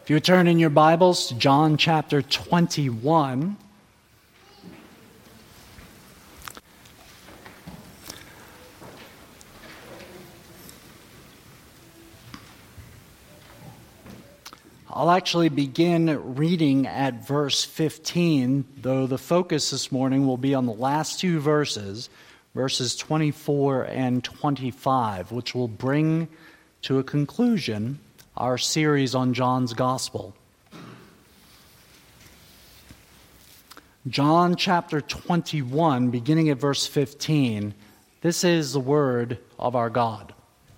If you turn in your Bibles to John chapter 21, I'll actually begin reading at verse 15, though the focus this morning will be on the last two verses, verses 24 and 25, which will bring to a conclusion our series on John's Gospel. John chapter 21, beginning at verse 15, this is the word of our God.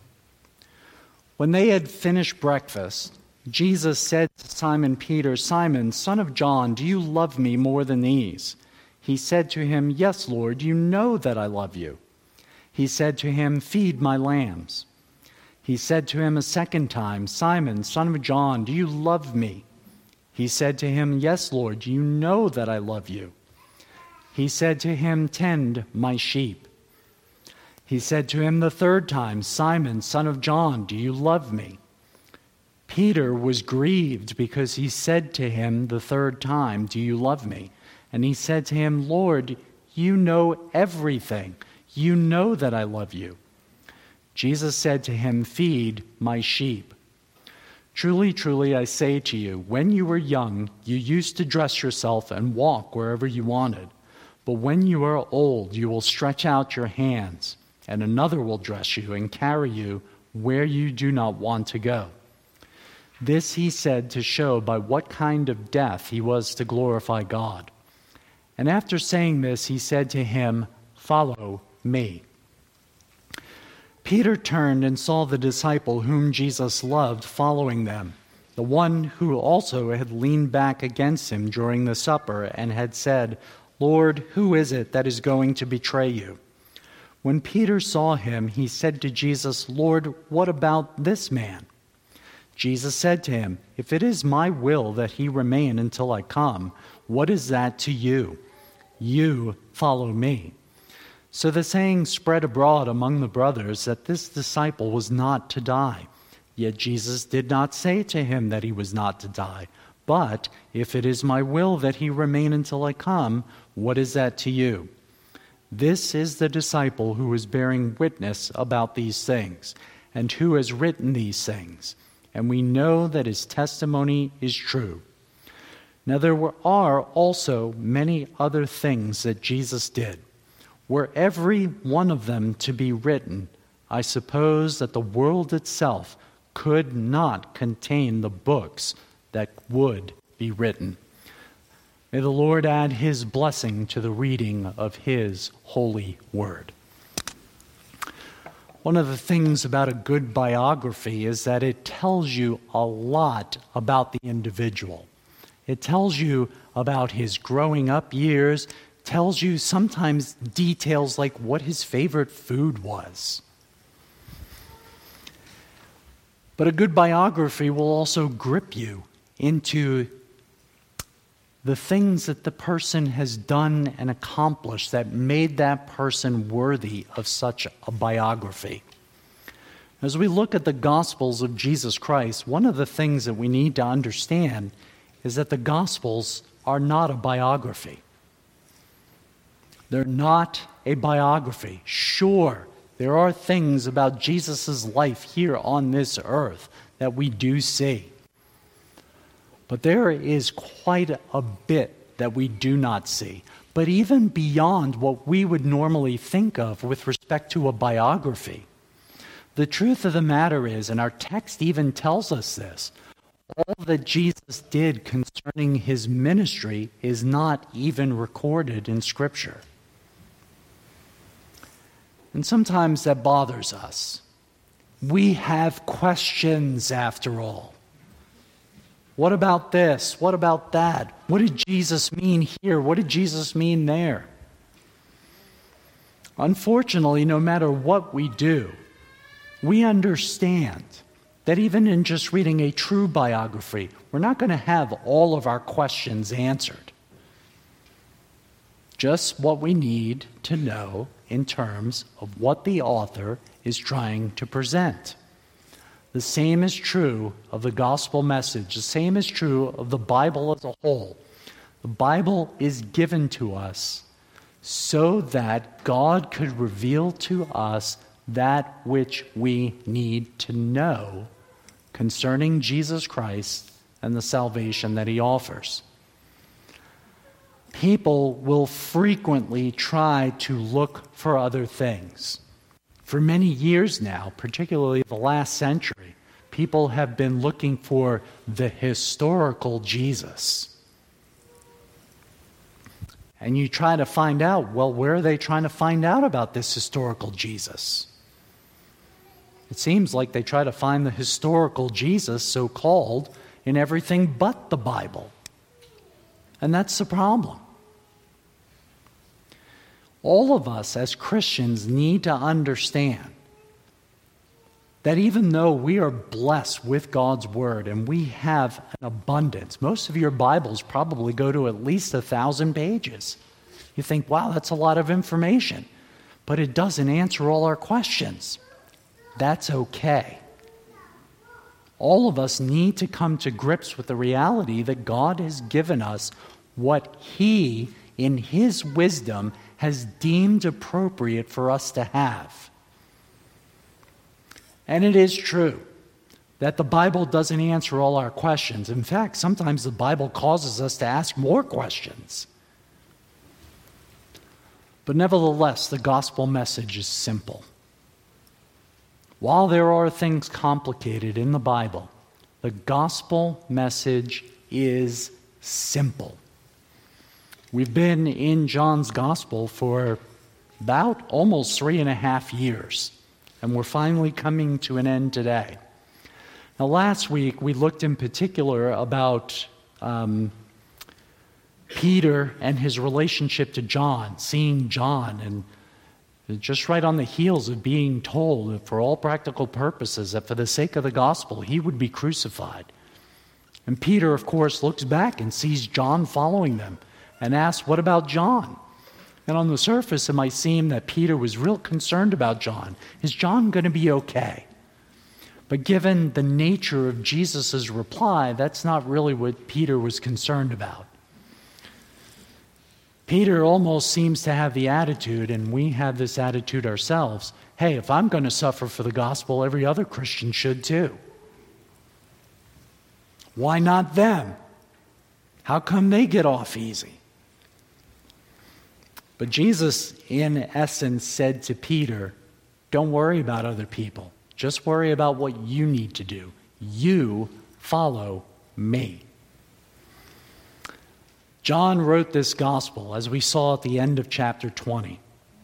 When they had finished breakfast, Jesus said to Simon Peter, "Simon, son of John, do you love me more than these?" He said to him, "Yes, Lord, you know that I love you." He said to him, "Feed my lambs." He said to him a second time, "Simon, son of John, do you love me?" He said to him, "Yes, Lord, you know that I love you." He said to him, "Tend my sheep." He said to him the third time, "Simon, son of John, do you love me?" Peter was grieved because he said to him the third time, "Do you love me?" And he said to him, "Lord, you know everything. You know that I love you." Jesus said to him, "Feed my sheep. Truly, truly, I say to you, when you were young, you used to dress yourself and walk wherever you wanted. But when you are old, you will stretch out your hands, and another will dress you and carry you where you do not want to go." This he said to show by what kind of death he was to glorify God. And after saying this, he said to him, "Follow me." Peter turned and saw the disciple whom Jesus loved following them, the one who also had leaned back against him during the supper and had said, "Lord, who is it that is going to betray you?" When Peter saw him, he said to Jesus, "Lord, what about this man?" Jesus said to him, "If it is my will that he remain until I come, what is that to you? You follow me." So the saying spread abroad among the brothers that this disciple was not to die. Yet Jesus did not say to him that he was not to die. But if it is my will that he remain until I come, what is that to you? This is the disciple who is bearing witness about these things, and who has written these things. And we know that his testimony is true. Now there are also many other things that Jesus did. Were every one of them to be written, I suppose that the world itself could not contain the books that would be written. May the Lord add his blessing to the reading of his holy word. One of the things about a good biography is that it tells you a lot about the individual. It tells you about his growing up years, tells you sometimes details like what his favorite food was. But a good biography will also grip you into the things that the person has done and accomplished that made that person worthy of such a biography. As we look at the Gospels of Jesus Christ, one of the things that we need to understand is that the Gospels are not a biography. They're not a biography. Sure, there are things about Jesus' life here on this earth that we do see. But there is quite a bit that we do not see. But even beyond what we would normally think of with respect to a biography, the truth of the matter is, and our text even tells us this, all that Jesus did concerning his ministry is not even recorded in Scripture. And sometimes that bothers us. We have questions after all. What about this? What about that? What did Jesus mean here? What did Jesus mean there? Unfortunately, no matter what we do, we understand that even in just reading a true biography, we're not going to have all of our questions answered. Just what we need to know in terms of what the author is trying to present. The same is true of the gospel message. The same is true of the Bible as a whole. The Bible is given to us so that God could reveal to us that which we need to know concerning Jesus Christ and the salvation that he offers. People will frequently try to look for other things. For many years now, particularly the last century, people have been looking for the historical Jesus. And you try to find out, well, where are they trying to find out about this historical Jesus? It seems like they try to find the historical Jesus, so-called, in everything but the Bible. And that's the problem. All of us as Christians need to understand that even though we are blessed with God's Word and we have an abundance, most of your Bibles probably go to at least 1,000 pages. You think, wow, that's a lot of information. But it doesn't answer all our questions. That's okay. All of us need to come to grips with the reality that God has given us what He, in His wisdom, has deemed appropriate for us to have. And it is true that the Bible doesn't answer all our questions. In fact, sometimes the Bible causes us to ask more questions. But nevertheless, the gospel message is simple. While there are things complicated in the Bible, the gospel message is simple. We've been in John's gospel for about almost 3.5 years, and we're finally coming to an end today. Now, last week we looked in particular about Peter and his relationship to John, seeing John, and just right on the heels of being told that for all practical purposes that for the sake of the gospel he would be crucified. And Peter, of course, looks back and sees John following them and asks, what about John? And on the surface it might seem that Peter was real concerned about John. Is John going to be okay? But given the nature of Jesus' reply, that's not really what Peter was concerned about. Peter almost seems to have the attitude, and we have this attitude ourselves, hey, if I'm going to suffer for the gospel, every other Christian should too. Why not them? How come they get off easy? But Jesus, in essence, said to Peter, don't worry about other people. Just worry about what you need to do. You follow me. John wrote this gospel, as we saw at the end of chapter 20.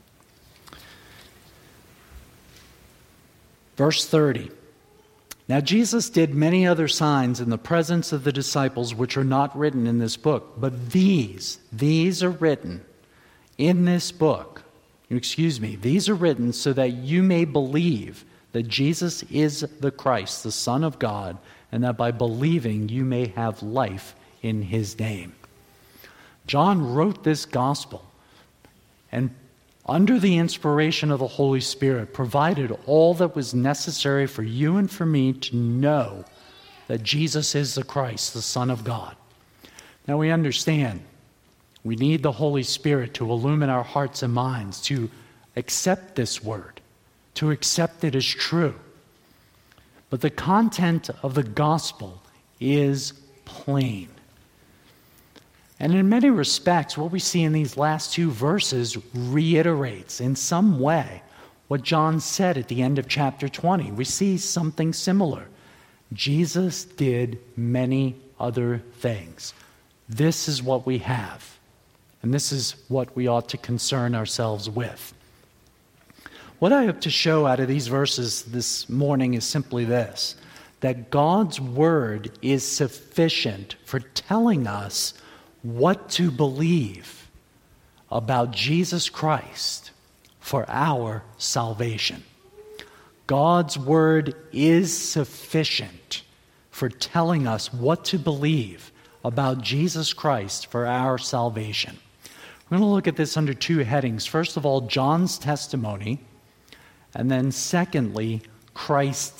Verse 30. Now Jesus did many other signs in the presence of the disciples which are not written in this book, but these are written in this book. These are written so that you may believe that Jesus is the Christ, the Son of God, and that by believing you may have life in His name. John wrote this gospel and under the inspiration of the Holy Spirit provided all that was necessary for you and for me to know that Jesus is the Christ, the Son of God. Now we understand we need the Holy Spirit to illumine our hearts and minds to accept this word, to accept it as true. But the content of the gospel is plain. And in many respects, what we see in these last two verses reiterates in some way what John said at the end of chapter 20. We see something similar. Jesus did many other things. This is what we have. And this is what we ought to concern ourselves with. What I hope to show out of these verses this morning is simply this, that God's word is sufficient for telling us what to believe about Jesus Christ for our salvation. God's word is sufficient for telling us what to believe about Jesus Christ for our salvation. We're going to look at this under two headings. First of all, John's testimony, and then secondly, Christ's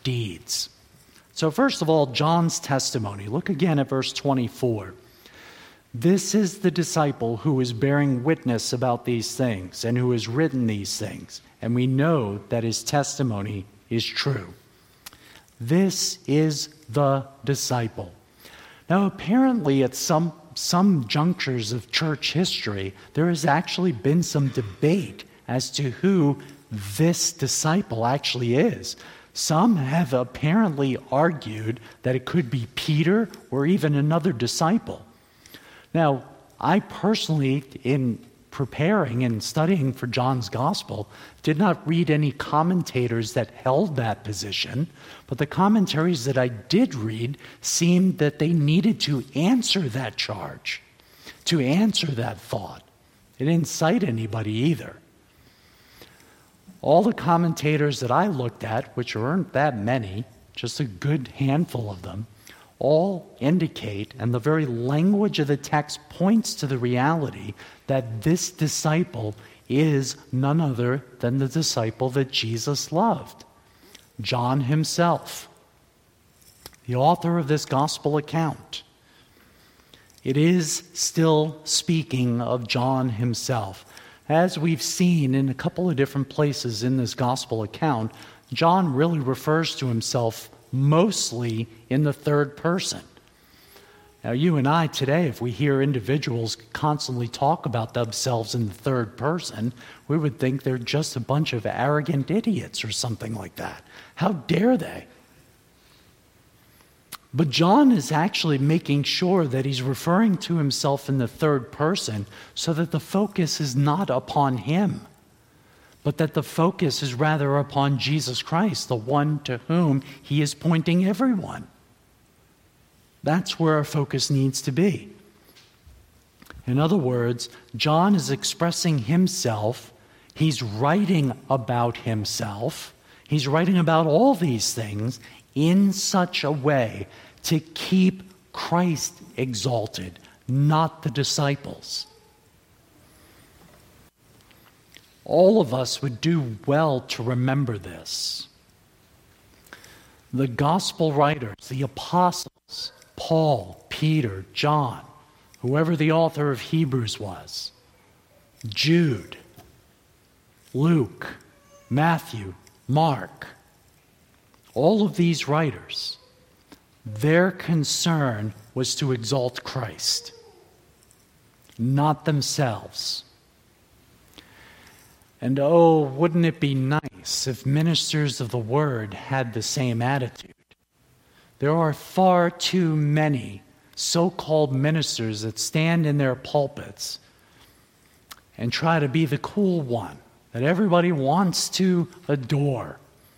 deeds. So first of all, John's testimony. Look again at verse 24. This is the disciple who is bearing witness about these things and who has written these things, and we know that his testimony is true. This is the disciple. Now, apparently at some junctures of church history, there has actually been some debate as to who this disciple actually is. Some have apparently argued that it could be Peter or even another disciple. Now, I personally, in preparing and studying for John's Gospel, did not read any commentators that held that position, but the commentaries that I did read seemed that they needed to answer that charge, to answer that thought. It didn't cite anybody either. All the commentators that I looked at, which aren't that many, just a good handful of them, all indicate, and the very language of the text points to the reality that this disciple is none other than the disciple that Jesus loved, John himself, the author of this gospel account. It is still speaking of John himself. As we've seen in a couple of different places in this gospel account, John really refers to himself mostly in the third person. Now, you and I today, if we hear individuals constantly talk about themselves in the third person, we would think they're just a bunch of arrogant idiots or something like that. How dare they? But John is actually making sure that he's referring to himself in the third person so that the focus is not upon him, but that the focus is rather upon Jesus Christ, the one to whom he is pointing everyone. That's where our focus needs to be. In other words, John is expressing himself. He's writing about himself. He's writing about all these things in such a way to keep Christ exalted, not the disciples. All of us would do well to remember this. The gospel writers, the apostles, Paul, Peter, John, whoever the author of Hebrews was, Jude, Luke, Matthew, Mark, all of these writers, their concern was to exalt Christ, not themselves. And oh, wouldn't it be nice if ministers of the word had the same attitude? There are far too many so-called ministers that stand in their pulpits and try to be the cool one that everybody wants to adore.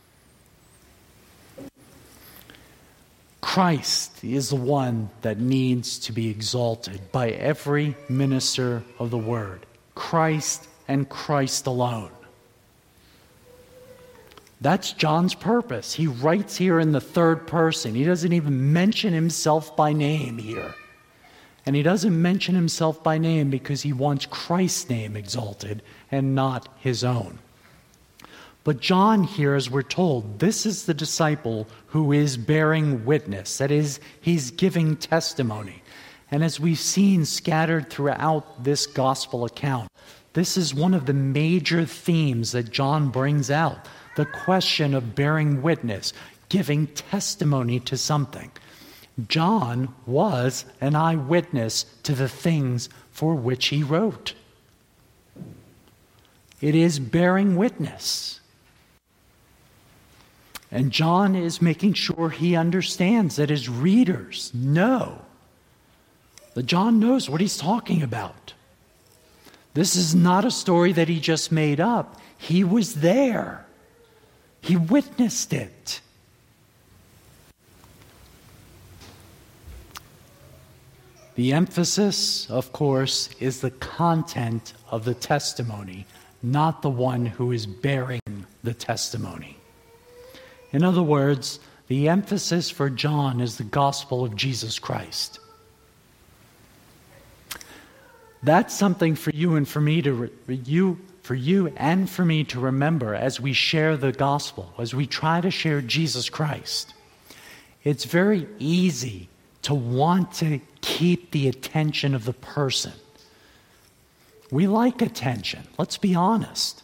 Christ is the one that needs to be exalted by every minister of the word. Christ and Christ alone. That's John's purpose. He writes here in the third person. He doesn't even mention himself by name here. And he doesn't mention himself by name because he wants Christ's name exalted and not his own. But John here, as we're told, this is the disciple who is bearing witness. That is, he's giving testimony. And as we've seen scattered throughout this gospel account, this is one of the major themes that John brings out, the question of bearing witness, giving testimony to something. John was an eyewitness to the things for which he wrote. It is bearing witness. And John is making sure he understands that his readers know that John knows what he's talking about. This is not a story that he just made up. He was there. He witnessed it. The emphasis, of course, is the content of the testimony, not the one who is bearing the testimony. In other words, the emphasis for John is the gospel of Jesus Christ. That's something for you and for me for you and for me to remember as we share the gospel, as we try to share Jesus Christ. It's very easy to want to keep the attention of the person. We like attention, let's be honest.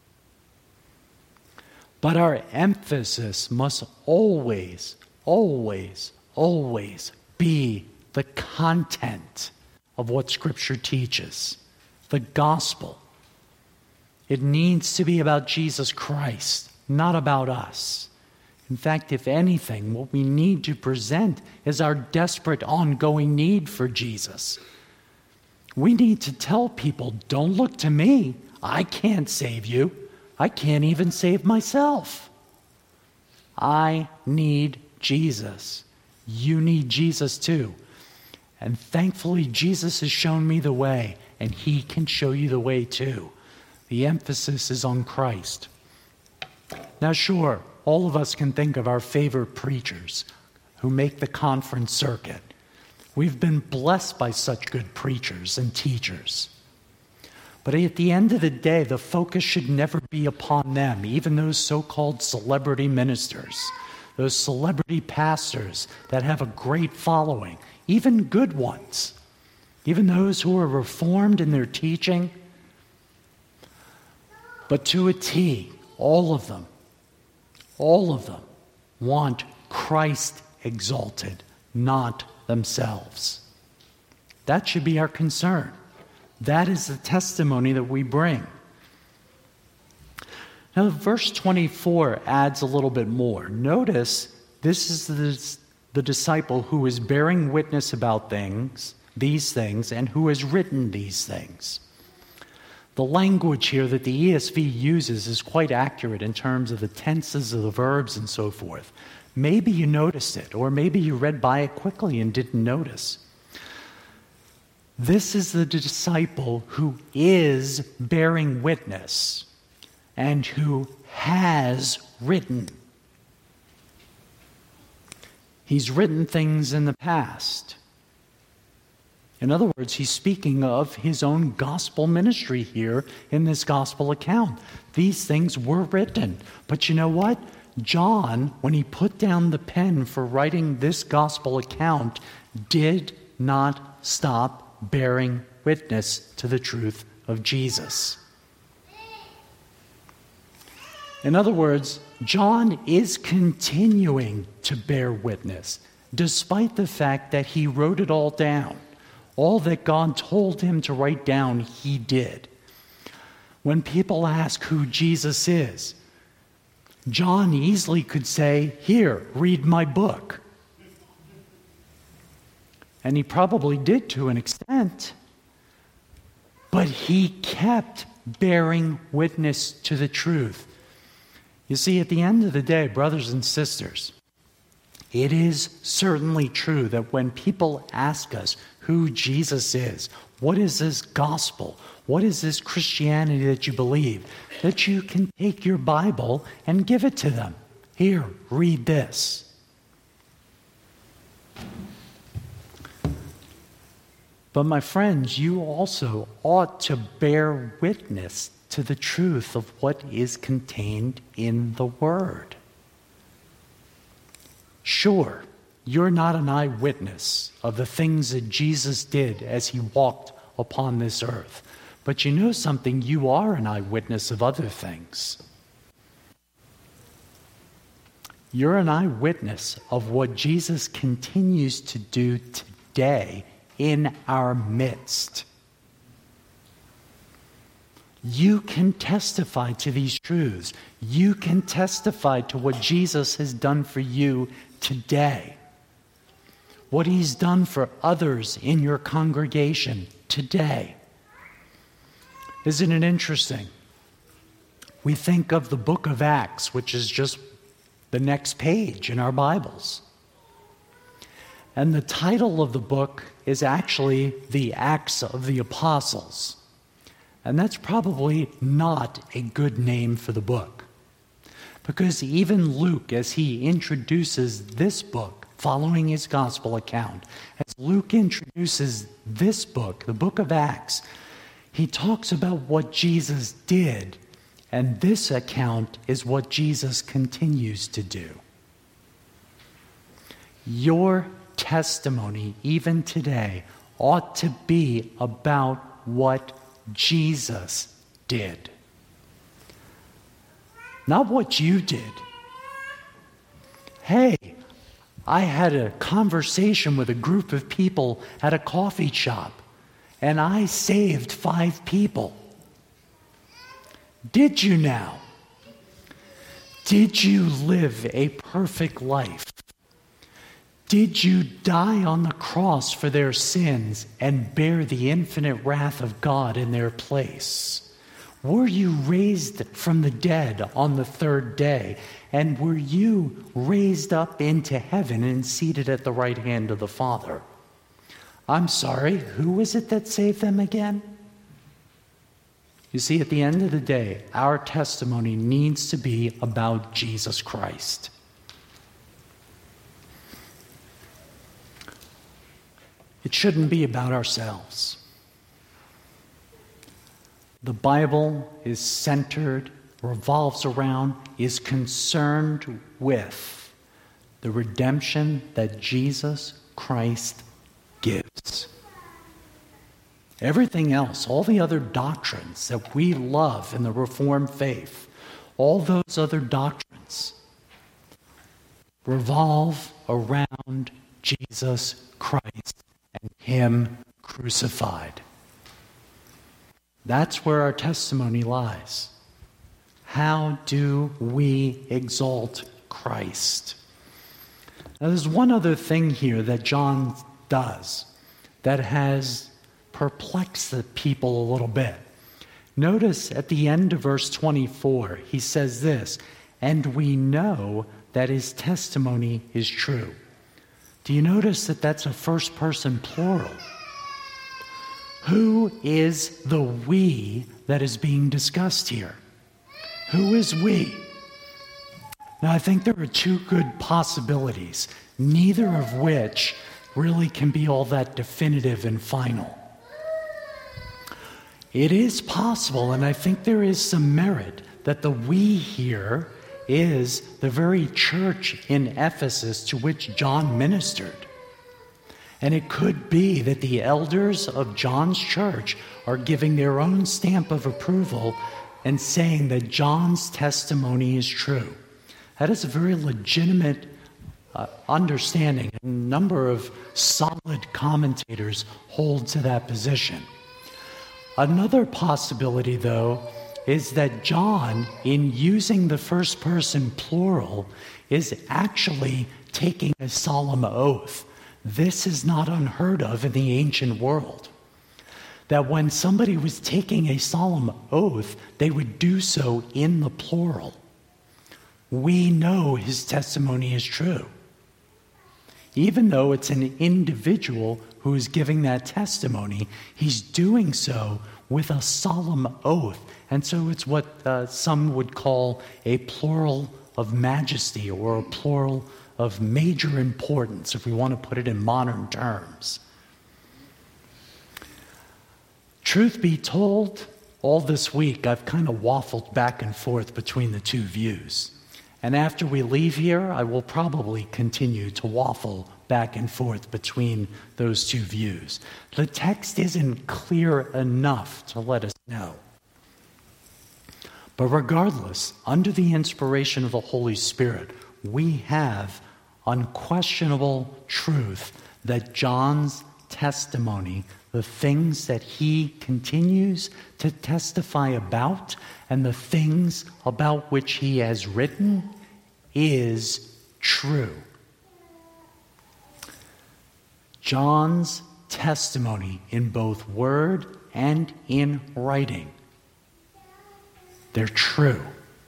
But our emphasis must always, always, always be the content of what Scripture teaches, the gospel. It needs to be about Jesus Christ, not about us. In fact, if anything, what we need to present is our desperate, ongoing need for Jesus. We need to tell people, don't look to me. I can't save you. I can't even save myself. I need Jesus. You need Jesus too. And thankfully, Jesus has shown me the way, and He can show you the way too. The emphasis is on Christ. Now, sure, all of us can think of our favorite preachers who make the conference circuit. We've been blessed by such good preachers and teachers. But at the end of the day, the focus should never be upon them, even those so-called celebrity ministers, those celebrity pastors that have a great following, even good ones, even those who are reformed in their teaching. But to a T, all of them want Christ exalted, not themselves. That should be our concern. That is the testimony that we bring. Now, verse 24 adds a little bit more. Notice this is the disciple who is bearing witness about these things, and who has written these things. The language here that the ESV uses is quite accurate in terms of the tenses of the verbs and so forth. Maybe you noticed it, or maybe you read by it quickly and didn't notice. This is the disciple who is bearing witness and who has written. He's written things in the past. In other words, he's speaking of his own gospel ministry here in this gospel account. These things were written. But you know what? John, when he put down the pen for writing this gospel account, did not stop bearing witness to the truth of Jesus. In other words, John is continuing to bear witness, despite the fact that he wrote it all down. All that God told him to write down, he did. When people ask who Jesus is, John easily could say, "Here, read my book." And he probably did to an extent. But he kept bearing witness to the truth. You see, at the end of the day, brothers and sisters, it is certainly true that when people ask us who Jesus is, what is this gospel, what is this Christianity that you believe, that you can take your Bible and give it to them. Here, read this. But my friends, you also ought to bear witness to the truth of what is contained in the Word. Sure, you're not an eyewitness of the things that Jesus did as he walked upon this earth. But you know something, you are an eyewitness of other things. You're an eyewitness of what Jesus continues to do today in our midst. You can testify to these truths. You can testify to what Jesus has done for you today. What he's done for others in your congregation today. Isn't it interesting? We think of the book of Acts, which is just the next page in our Bibles. And the title of the book is actually the Acts of the Apostles. And that's probably not a good name for the book. Because even Luke, as he introduces this book, following his gospel account, as Luke introduces this book, the book of Acts, he talks about what Jesus did, and this account is what Jesus continues to do. Your testimony, even today, ought to be about what Jesus did. Not what you did. Hey, I had a conversation with a group of people at a coffee shop, and I saved 5 people. Did you now? Did you live a perfect life? Did you die on the cross for their sins and bear the infinite wrath of God in their place? Were you raised from the dead on the 3rd day? And were you raised up into heaven and seated at the right hand of the Father? I'm sorry, who was it that saved them again? You see, at the end of the day, our testimony needs to be about Jesus Christ. It shouldn't be about ourselves. The Bible is centered, revolves around, is concerned with the redemption that Jesus Christ gives. Everything else, all the other doctrines that we love in the Reformed faith, all those other doctrines revolve around Jesus Christ and Him crucified. That's where our testimony lies. How do we exalt Christ? Now, there's one other thing here that John does that has perplexed the people a little bit. Notice at the end of verse 24, he says this, "And we know that his testimony is true." Do you notice that that's a first person plural? Who is the we that is being discussed here? Who is we? Now, I think there are 2 good possibilities, neither of which really can be all that definitive and final. It is possible, and I think there is some merit, that the we here is the very church in Ephesus to which John ministered. And it could be that the elders of John's church are giving their own stamp of approval and saying that John's testimony is true. That is a very legitimate understanding. A number of solid commentators hold to that position. Another possibility, though, is that John, in using the first person plural, is actually taking a solemn oath. This is not unheard of in the ancient world. That when somebody was taking a solemn oath, they would do so in the plural. We know his testimony is true. Even though it's an individual who is giving that testimony, he's doing so with a solemn oath. And so it's what some would call a plural of majesty or a plural of major importance, if we want to put it in modern terms. Truth be told, all this week I've kind of waffled back and forth between the 2 views. And after we leave here, I will probably continue to waffle back and forth between those 2 views. The text isn't clear enough to let us know. But regardless, under the inspiration of the Holy Spirit, we have unquestionable truth that John's testimony, the things that he continues to testify about, and the things about which he has written, is true. John's testimony in both word and in writing, they're true.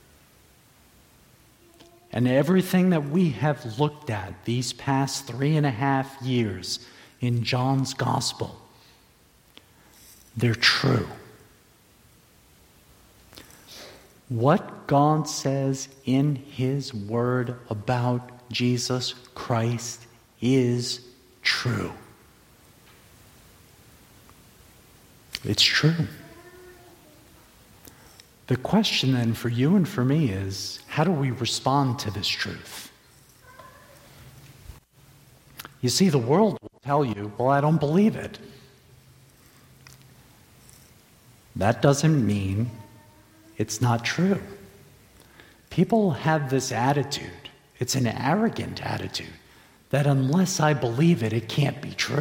And everything that we have looked at these past 3.5 years in John's gospel, they're true. What God says in his word about Jesus Christ is true. It's true. The question then for you and for me is, how do we respond to this truth? You see, the world will tell you, well, I don't believe it. That doesn't mean it's not true. People have this attitude, it's an arrogant attitude, that unless I believe it, it can't be true.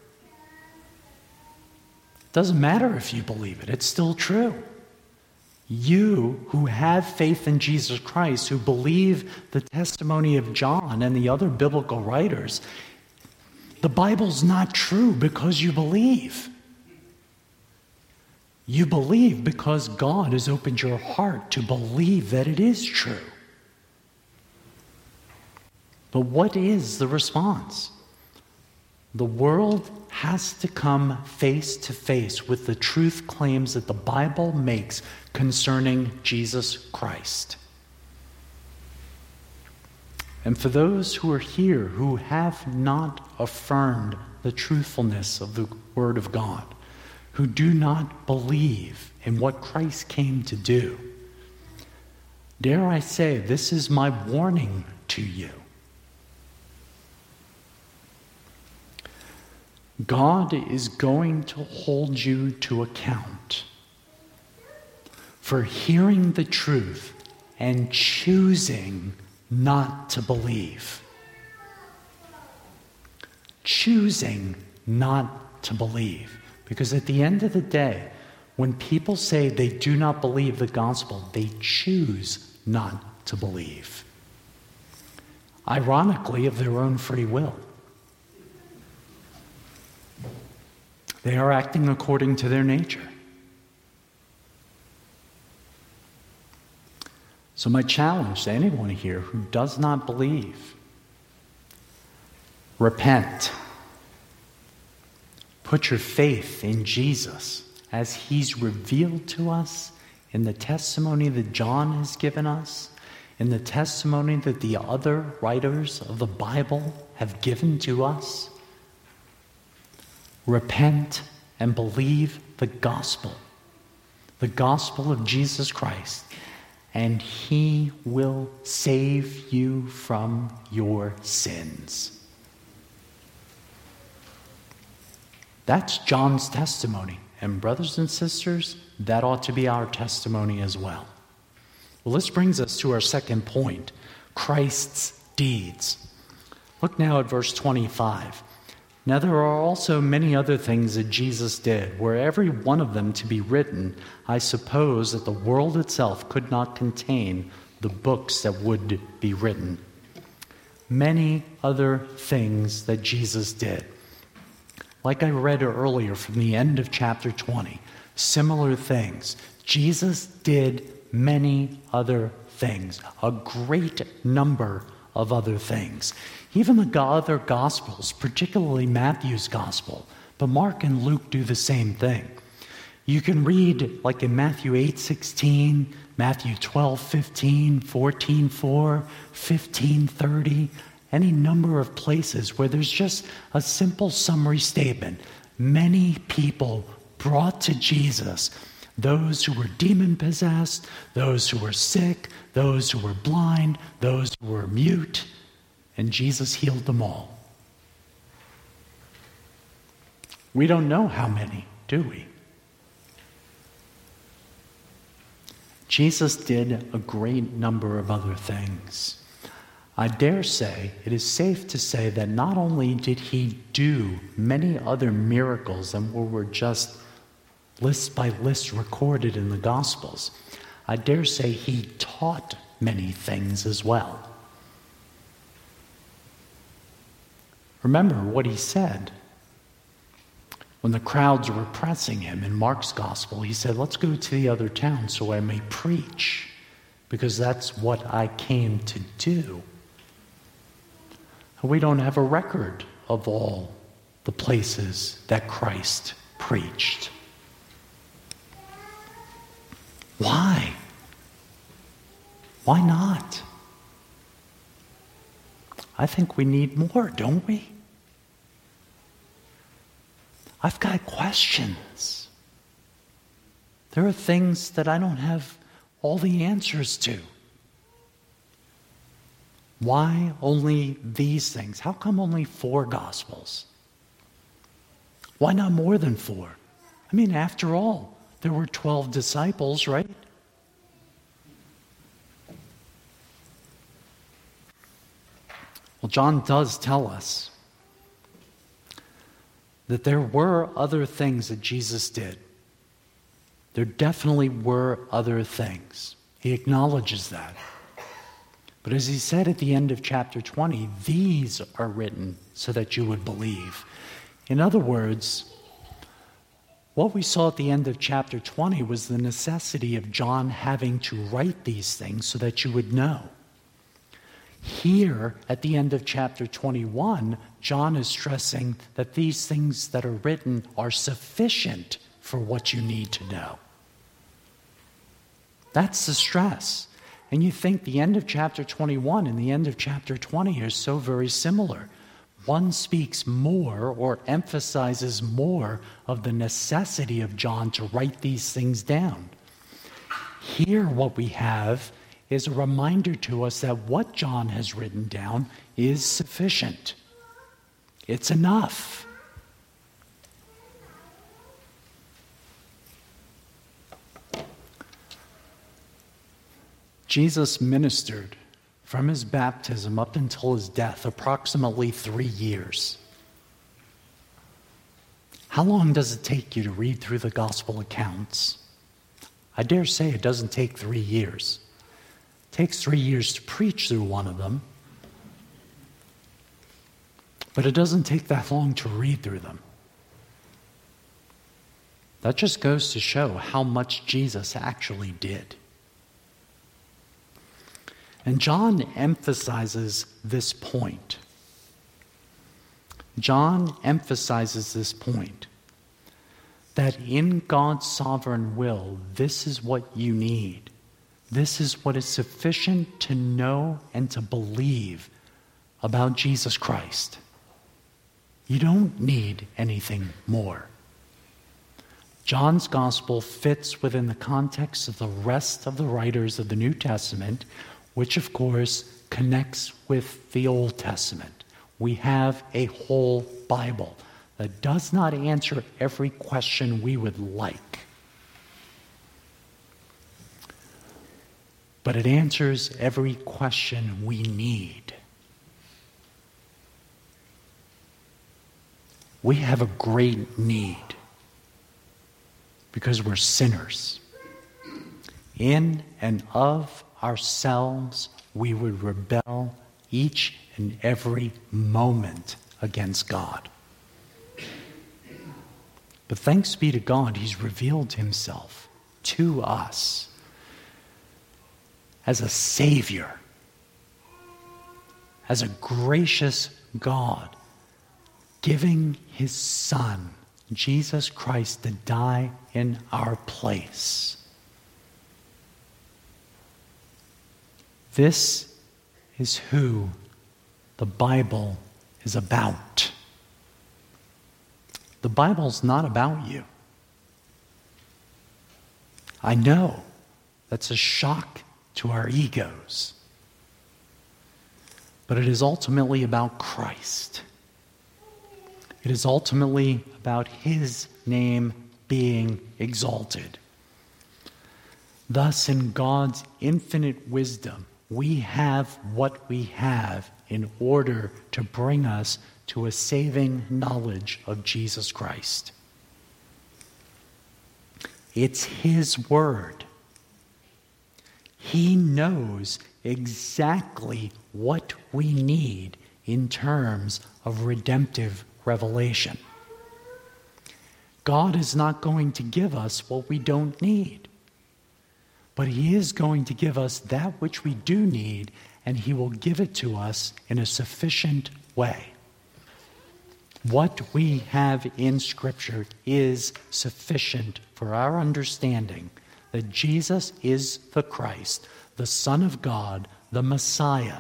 It doesn't matter if you believe it, it's still true. You who have faith in Jesus Christ, who believe the testimony of John and the other biblical writers, the Bible's not true because you believe. You believe because God has opened your heart to believe that it is true. But what is the response? The world has to come face to face with the truth claims that the Bible makes concerning Jesus Christ. And for those who are here who have not affirmed the truthfulness of the Word of God, who do not believe in what Christ came to do, dare I say, this is my warning to you. God is going to hold you to account for hearing the truth and choosing not to believe. Choosing not to believe. Because at the end of the day, when people say they do not believe the gospel, they choose not to believe. Ironically, of their own free will. They are acting according to their nature. So my challenge to anyone here who does not believe, repent. Put your faith in Jesus as he's revealed to us in the testimony that John has given us, in the testimony that the other writers of the Bible have given to us. Repent and believe the gospel of Jesus Christ, and he will save you from your sins. That's John's testimony. And brothers and sisters, that ought to be our testimony as well. Well, this brings us to our second point, Christ's deeds. Look now at verse 25. Now there are also many other things that Jesus did, were every one of them to be written, I suppose that the world itself could not contain the books that would be written. Many other things that Jesus did. Like I read earlier from the end of chapter 20, similar things. Jesus did many other things, a great number of other things. Even the other Gospels, particularly Matthew's Gospel, but Mark and Luke do the same thing. You can read, like in Matthew 8:16, Matthew 12:15, 14:4, 15:30, any number of places where there's just a simple summary statement. Many people brought to Jesus, those who were demon-possessed, those who were sick, those who were blind, those who were mute, and Jesus healed them all. We don't know how many, do we? Jesus did a great number of other things. I dare say, it is safe to say that not only did he do many other miracles than were just list by list recorded in the Gospels, I dare say he taught many things as well. Remember what he said. When the crowds were pressing him in Mark's Gospel, he said, let's go to the other town so I may preach, because that's what I came to do. We don't have a record of all the places that Christ preached. Why? Why not? I think we need more, don't we? I've got questions. There are things that I don't have all the answers to. Why only these things? How come only 4 Gospels? Why not more than 4? I mean, after all, there were 12 disciples, right? Well, John does tell us that there were other things that Jesus did. There definitely were other things. He acknowledges that. But as he said at the end of chapter 20, these are written so that you would believe. In other words, what we saw at the end of chapter 20 was the necessity of John having to write these things so that you would know. Here, at the end of chapter 21, John is stressing that these things that are written are sufficient for what you need to know. That's the stress. And you think the end of chapter 21 and the end of chapter 20 are so very similar. One speaks more or emphasizes more of the necessity of John to write these things down. Here, what we have is a reminder to us that what John has written down is sufficient. It's enough. Jesus ministered from his baptism up until his death, approximately 3 years. How long does it take you to read through the gospel accounts? I dare say it doesn't take 3 years. It takes 3 years to preach through one of them, but it doesn't take that long to read through them. That just goes to show how much Jesus actually did. And John emphasizes this point. John emphasizes this point, that in God's sovereign will, this is what you need. This is what is sufficient to know and to believe about Jesus Christ. You don't need anything more. John's gospel fits within the context of the rest of the writers of the New Testament, which of course connects with the Old Testament. We have a whole Bible that does not answer every question we would like, but it answers every question we need. We have a great need because we're sinners. In and of ourselves, we would rebel each and every moment against God. But thanks be to God, he's revealed himself to us as a Savior, as a gracious God, giving his Son, Jesus Christ, to die in our place. This is who the Bible is about. The Bible's not about you. I know that's a shock to our egos, but it is ultimately about Christ. It is ultimately about his name being exalted. Thus, in God's infinite wisdom, we have what we have in order to bring us to a saving knowledge of Jesus Christ. It's his word. He knows exactly what we need in terms of redemptive revelation. God is not going to give us what we don't need, but he is going to give us that which we do need, and he will give it to us in a sufficient way. What we have in Scripture is sufficient for our understanding that Jesus is the Christ, the Son of God, the Messiah,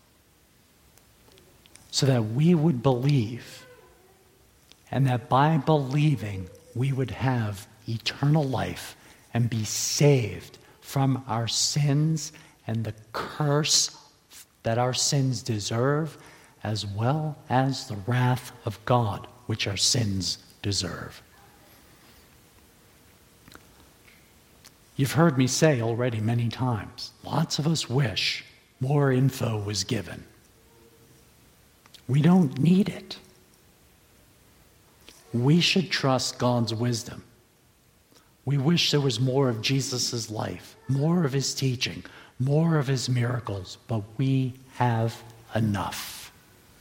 so that we would believe, and that by believing we would have eternal life and be saved from our sins and the curse that our sins deserve, as well as the wrath of God, which our sins deserve. You've heard me say already many times, lots of us wish more info was given. We don't need it. We should trust God's wisdom. We wish there was more of Jesus' life, more of his teaching, more of his miracles, but we have enough.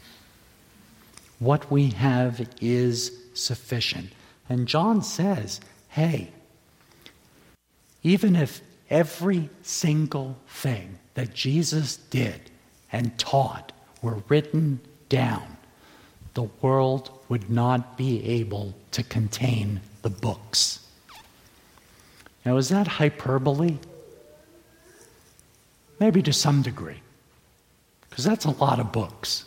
What we have is sufficient. And John says, hey, even if every single thing that Jesus did and taught were written down, the world would not be able to contain the books. Now, is that hyperbole? Maybe to some degree, because that's a lot of books.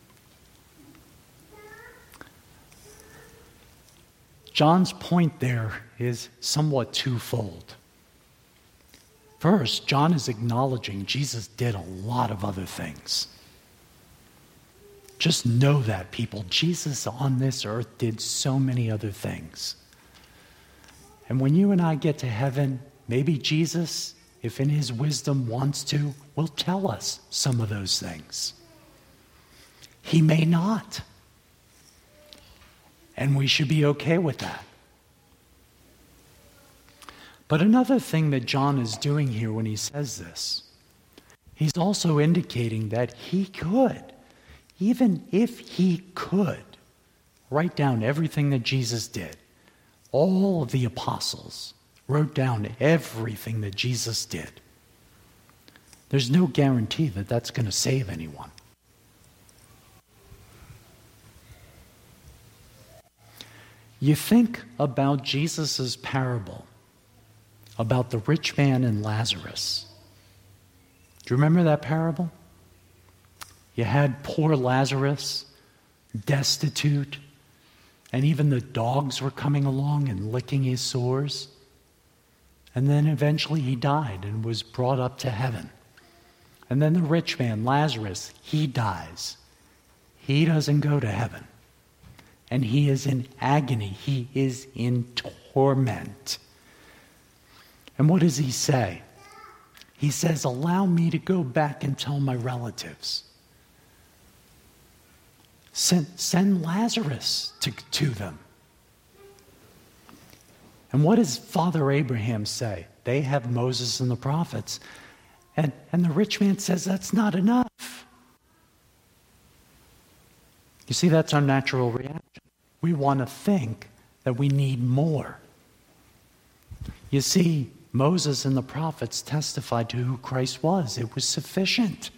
John's point there is somewhat twofold. First, John is acknowledging Jesus did a lot of other things. Just know that, people. Jesus on this earth did so many other things. And when you and I get to heaven, maybe Jesus, if in his wisdom wants to, will tell us some of those things. He may not. And we should be okay with that. But another thing that John is doing here when he says this, he's also indicating that he could, even if he could, write down everything that Jesus did. All of the apostles wrote down everything that Jesus did. There's no guarantee that that's going to save anyone. You think about Jesus' parable about the rich man and Lazarus. Do you remember that parable? You had poor Lazarus, destitute, and even the dogs were coming along and licking his sores. And then eventually he died and was brought up to heaven. And then the rich man, Lazarus, he dies. He doesn't go to heaven. And he is in agony. He is in torment. And what does he say? He says, allow me to go back and tell my relatives. Send Lazarus to them. And what does Father Abraham say? They have Moses and the prophets. And the rich man says, that's not enough. You see, that's our natural reaction. We want to think that we need more. You see, Moses and the prophets testified to who Christ was. It was sufficient.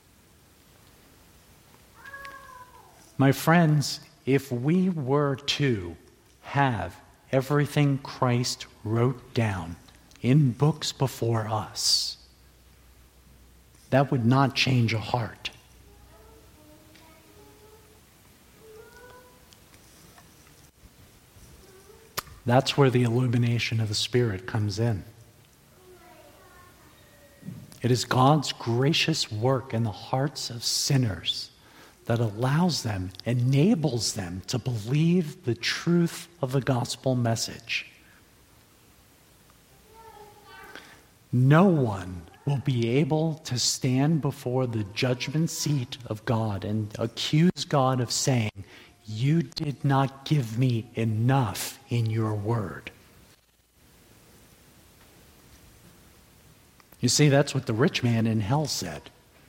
My friends, if we were to have everything Christ wrote down in books before us, that would not change a heart. That's where the illumination of the Spirit comes in. It is God's gracious work in the hearts of sinners that allows them, enables them to believe the truth of the gospel message. No one will be able to stand before the judgment seat of God and accuse God of saying, you did not give me enough in your word. You see, that's what the rich man in hell said.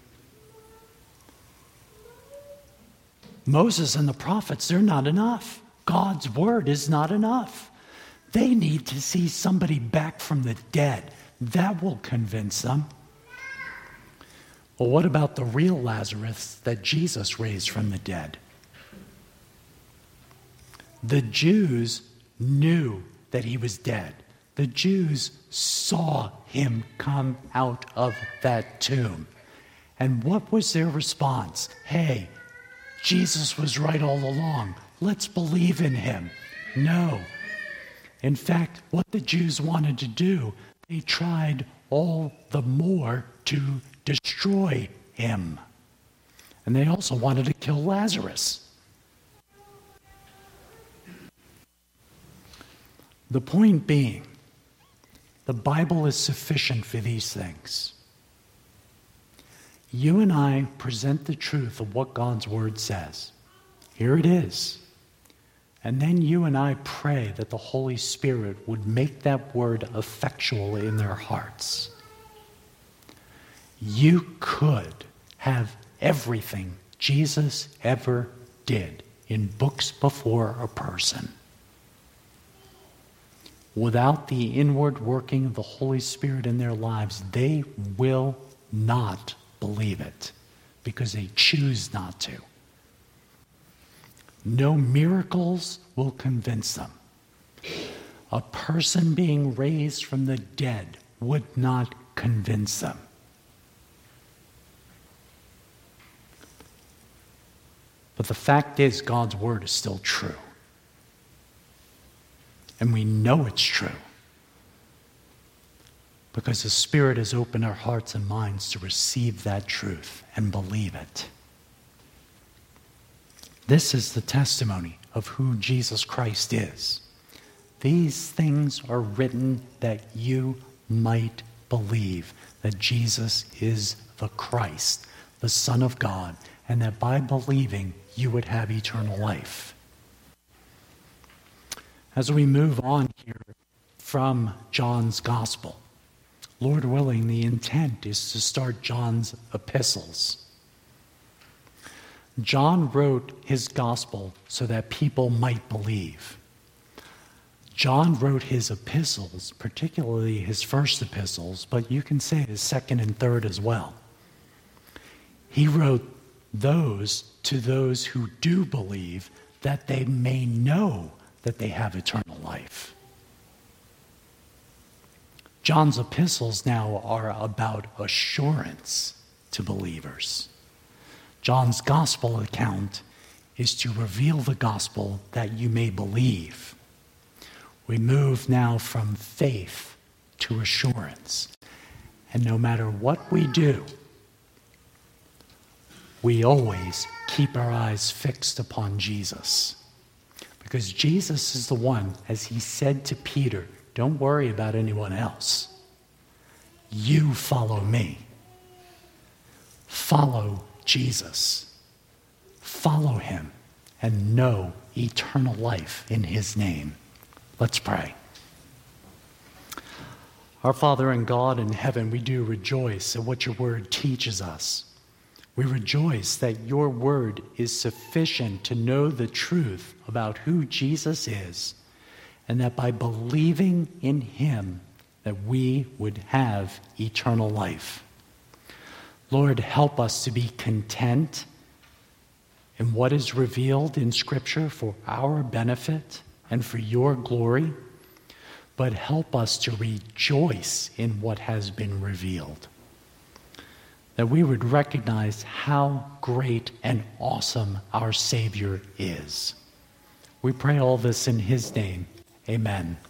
Moses and the prophets, they're not enough. God's word is not enough. They need to see somebody back from the dead. That will convince them. Well, what about the real Lazarus that Jesus raised from the dead? The Jews knew that he was dead. The Jews saw him come out of that tomb. And what was their response? Hey, Jesus was right all along. Let's believe in him. No. In fact, what the Jews wanted to do, they tried all the more to destroy him. And they also wanted to kill Lazarus. The point being, the Bible is sufficient for these things. You and I present the truth of what God's Word says. Here it is. And then you and I pray that the Holy Spirit would make that word effectual in their hearts. You could have everything Jesus ever did in books before a person. Without the inward working of the Holy Spirit in their lives, they will not believe it because they choose not to. No miracles will convince them. A person being raised from the dead would not convince them. But the fact is, God's word is still true. And we know it's true because the Spirit has opened our hearts and minds to receive that truth and believe it. This is the testimony of who Jesus Christ is. These things are written that you might believe that Jesus is the Christ, the Son of God, and that by believing you would have eternal life. As we move on here from John's Gospel, Lord willing, the intent is to start John's epistles. John wrote his Gospel so that people might believe. John wrote his epistles, particularly his first epistles, but you can say his second and third as well. He wrote those to those who do believe, that they may know that they have eternal life. John's epistles now are about assurance to believers. John's gospel account is to reveal the gospel that you may believe. We move now from faith to assurance. And no matter what we do, we always keep our eyes fixed upon Jesus. Because Jesus is the one, as he said to Peter, don't worry about anyone else. You follow me. Follow Jesus. Follow him and know eternal life in his name. Let's pray. Our Father and God in heaven, we do rejoice at what your word teaches us. We rejoice that your word is sufficient to know the truth about who Jesus is, and that by believing in him, that we would have eternal life. Lord, help us to be content in what is revealed in Scripture for our benefit and for your glory, but help us to rejoice in what has been revealed. That we would recognize how great and awesome our Savior is. We pray all this in his name. Amen.